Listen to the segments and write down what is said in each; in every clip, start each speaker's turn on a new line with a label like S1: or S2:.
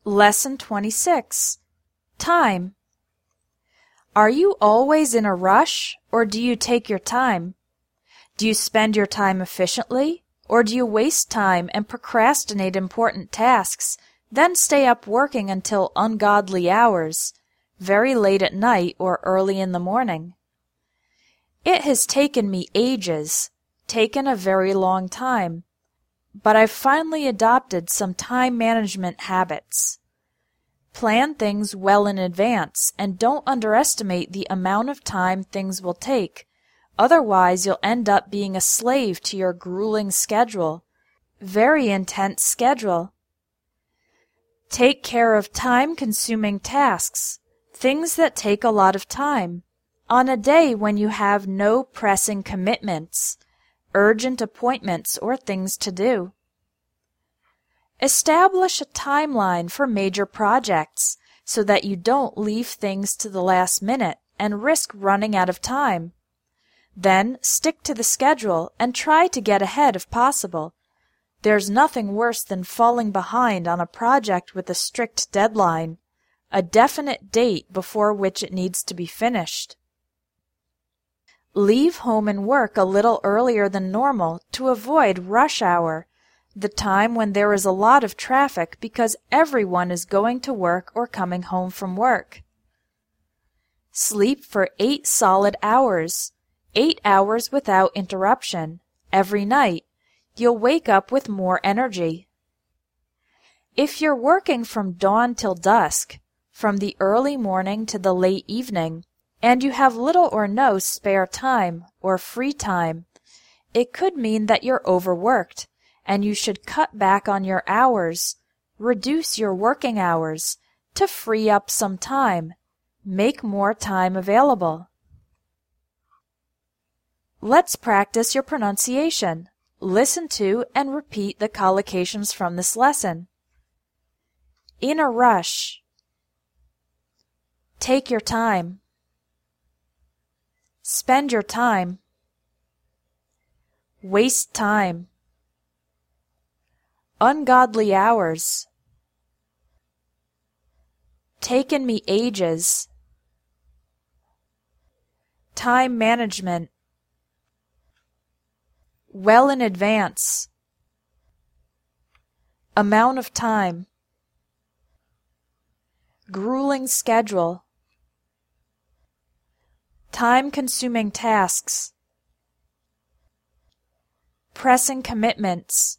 S1: Lesson 26. Time. Are you always in a rush, or do you take your time? Do you spend your time efficiently, or do you waste time and procrastinate important tasks, then stay up working until ungodly hours, very late at night or early in the morning? It has taken me ages, taken a very long time, but I've finally adopted some time management habits. Plan things well in advance and don't underestimate the amount of time things will take. Otherwise, you'll end up being a slave to your grueling schedule. Very intense schedule. Take care of time-consuming tasks, things that take a lot of time, on a day when you have no pressing commitments, urgent appointments, or things to do. Establish a timeline for major projects so that you don't leave things to the last minute and risk running out of time. Then stick to the schedule and try to get ahead if possible. There's nothing worse than falling behind on a project with a strict deadline, a definite date before which it needs to be finished. Leave home and work a little earlier than normal to avoid rush hour, the time when there is a lot of traffic because everyone is going to work or coming home from work. Sleep for 8 solid hours, 8 hours without interruption, every night. You'll wake up with more energy. If you're working from dawn till dusk, from the early morning to the late evening, and you have little or no spare time or free time, it could mean that you're overworked, and you should cut back on your hours, reduce your working hours, to free up some time, make more time available. Let's practice your pronunciation. Listen to and repeat the collocations from this lesson. In a rush. Take your time. Spend your time. Waste time. Ungodly hours. Taken me ages. Time management. Well in advance. Amount of time. Grueling schedule. Time-consuming tasks. Pressing commitments.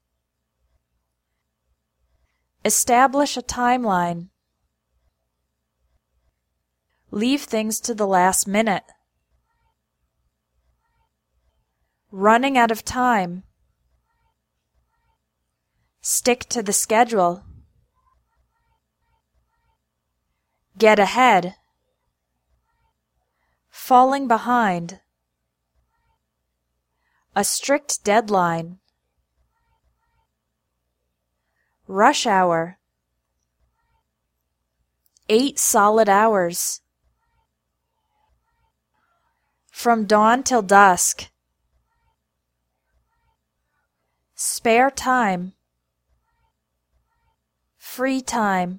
S1: Establish a timeline. Leave things to the last minute. Running out of time. Stick to the schedule. Get ahead. Falling behind. A strict deadline. Rush hour. 8 solid hours. From dawn till dusk. Spare time. Free time.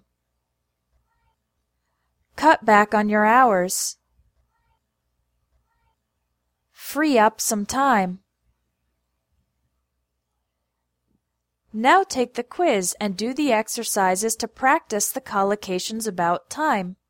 S1: Cut back on your hours. Free up some time. Now take the quiz and do the exercises to practice the collocations about time.